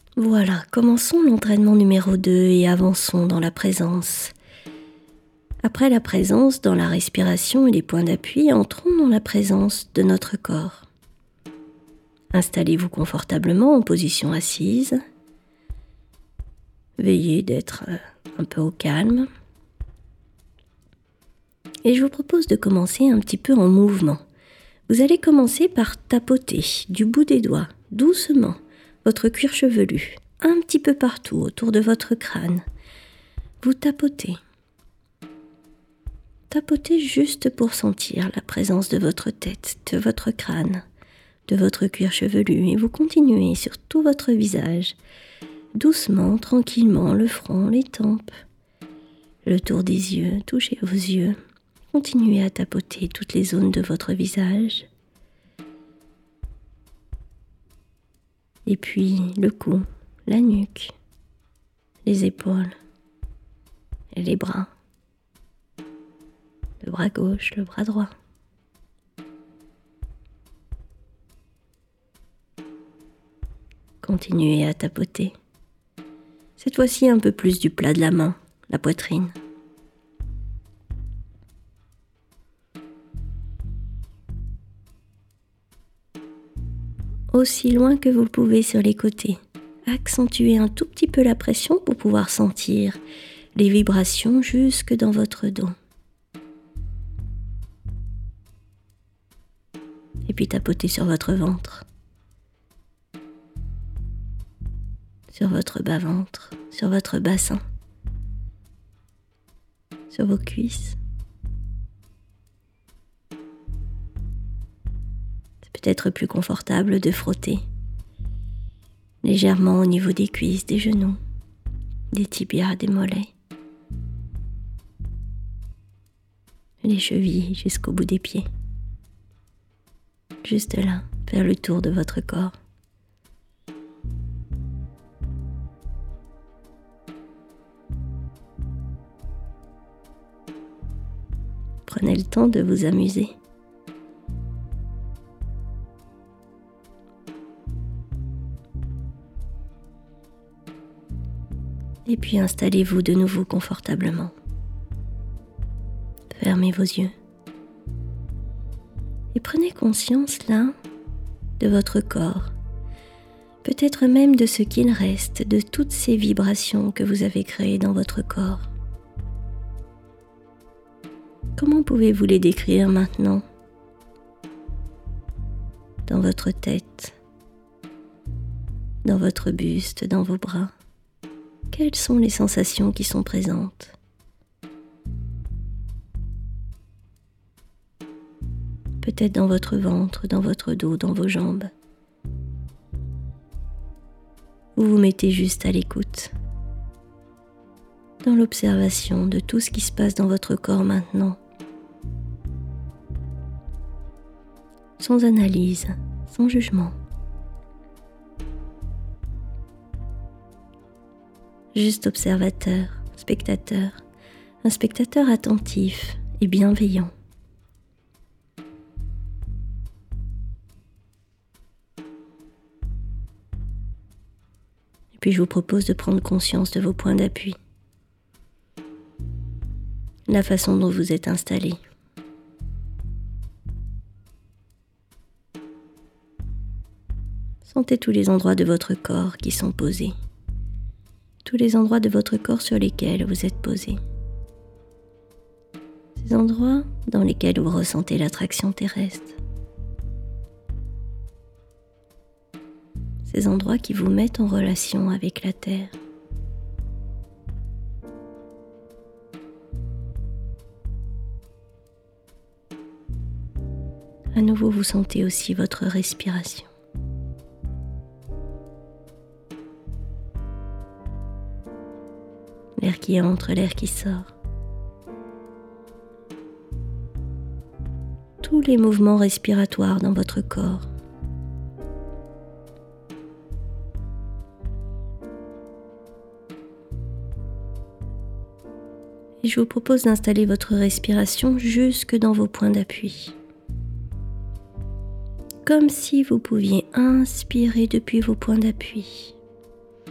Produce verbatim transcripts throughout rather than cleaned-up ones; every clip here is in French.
Voilà, commençons l'entraînement numéro deux et avançons dans la présence. Après la présence dans la respiration et les points d'appui, entrons dans la présence de notre corps. Installez-vous confortablement en position assise. Veillez d'être un peu au calme. Et je vous propose de commencer un petit peu en mouvement. Vous allez commencer par tapoter du bout des doigts, doucement, votre cuir chevelu, un petit peu partout autour de votre crâne. Vous tapotez. Tapotez juste pour sentir la présence de votre tête, de votre crâne, de votre cuir chevelu. Et vous continuez sur tout votre visage, doucement, tranquillement, le front, les tempes, le tour des yeux, touchez vos yeux. Continuez à tapoter toutes les zones de votre visage. Et puis le cou, la nuque, les épaules et les bras. Le bras gauche, le bras droit. Continuez à tapoter. Cette fois-ci un peu plus du plat de la main, la poitrine. Aussi loin que vous le pouvez sur les côtés. Accentuez un tout petit peu la pression pour pouvoir sentir les vibrations jusque dans votre dos. Et puis tapotez sur votre ventre, sur votre bas-ventre, sur votre bassin, sur vos cuisses. C'est peut-être plus confortable de frotter légèrement au niveau des cuisses, des genoux, des tibias, des mollets, les chevilles jusqu'au bout des pieds. Juste là, faire le tour de votre corps. Prenez le temps de vous amuser. Et puis installez-vous de nouveau confortablement. Fermez vos yeux. Et prenez conscience là de votre corps, peut-être même de ce qu'il reste, de toutes ces vibrations que vous avez créées dans votre corps. Comment pouvez-vous les décrire maintenant? Dans votre tête, dans votre buste, dans vos bras. Quelles sont les sensations qui sont présentes? Peut-être dans votre ventre, dans votre dos, dans vos jambes. Vous vous mettez juste à l'écoute, dans l'observation de tout ce qui se passe dans votre corps maintenant. Sans analyse, sans jugement. Juste observateur, spectateur, un spectateur attentif et bienveillant. Et puis je vous propose de prendre conscience de vos points d'appui, la façon dont vous êtes installé. Sentez tous les endroits de votre corps qui sont posés. Tous les endroits de votre corps sur lesquels vous êtes posé. Ces endroits dans lesquels vous ressentez l'attraction terrestre. Ces endroits qui vous mettent en relation avec la Terre. À nouveau, vous sentez aussi votre respiration. L'air qui entre, l'air qui sort. Tous les mouvements respiratoires dans votre corps. Et je vous propose d'installer votre respiration jusque dans vos points d'appui. Comme si vous pouviez inspirer depuis vos points d'appui.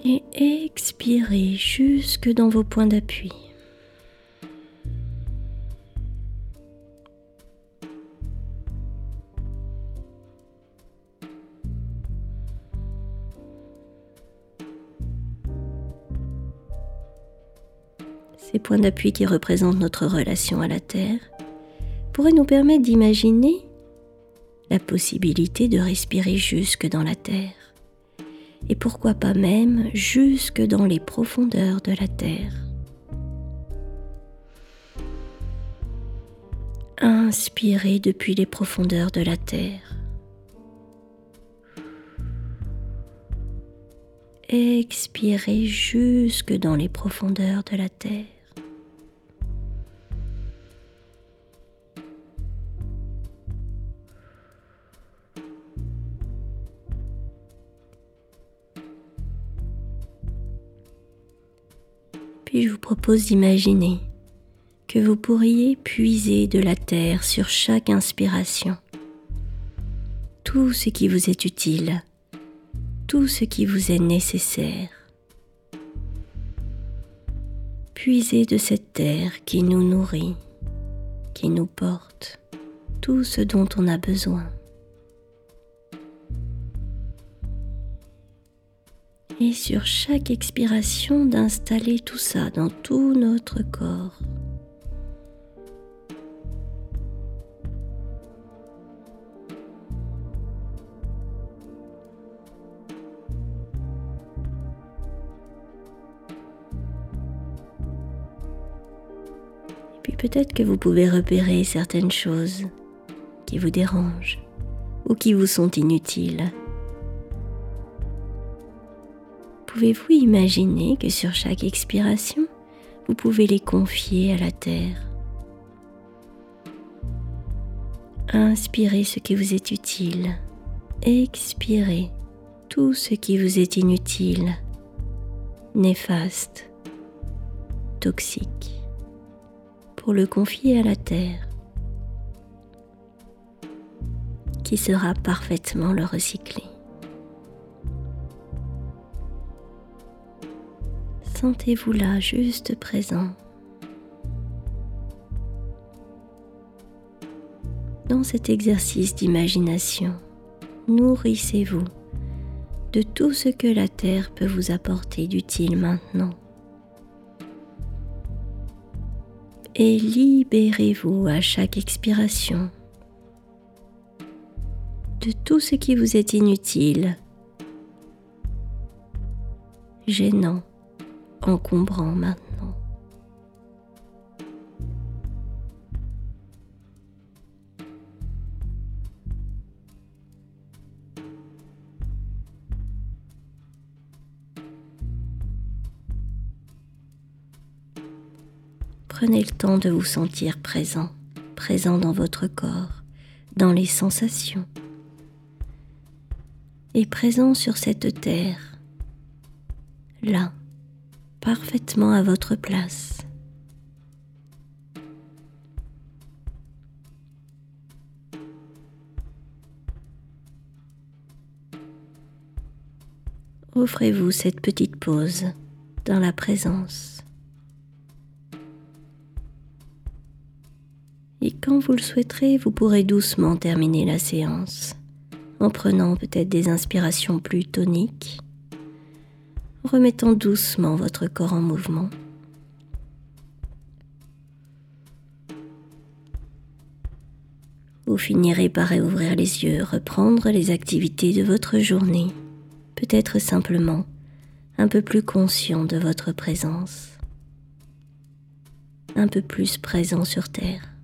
Et expirez jusque dans vos points d'appui. Ces points d'appui qui représentent notre relation à la Terre pourraient nous permettre d'imaginer la possibilité de respirer jusque dans la Terre. Et pourquoi pas même jusque dans les profondeurs de la Terre. Inspirez depuis les profondeurs de la Terre. Expirez jusque dans les profondeurs de la Terre. Puis je vous propose d'imaginer que vous pourriez puiser de la terre sur chaque inspiration. Tout ce qui vous est utile, tout ce qui vous est nécessaire. Puisez de cette terre qui nous nourrit, qui nous porte, tout ce dont on a besoin. Et sur chaque expiration, d'installer tout ça dans tout notre corps. Et puis peut-être que vous pouvez repérer certaines choses qui vous dérangent ou qui vous sont inutiles. Pouvez-vous imaginer que sur chaque expiration, vous pouvez les confier à la terre? Inspirez ce qui vous est utile, expirez tout ce qui vous est inutile, néfaste, toxique, pour le confier à la terre, qui saura parfaitement le recycler. Sentez-vous là, juste présent. Dans cet exercice d'imagination, nourrissez-vous de tout ce que la Terre peut vous apporter d'utile maintenant. Et libérez-vous à chaque expiration de tout ce qui vous est inutile, gênant, encombrant maintenant. Prenez le temps de vous sentir présent, présent dans votre corps, dans les sensations, et présent sur cette terre, là, parfaitement à votre place. Offrez-vous cette petite pause dans la présence. Et quand vous le souhaiterez, vous pourrez doucement terminer la séance en prenant peut-être des inspirations plus toniques, en remettant doucement votre corps en mouvement. Vous finirez par réouvrir les yeux, reprendre les activités de votre journée, peut-être simplement un peu plus conscient de votre présence, un peu plus présent sur Terre.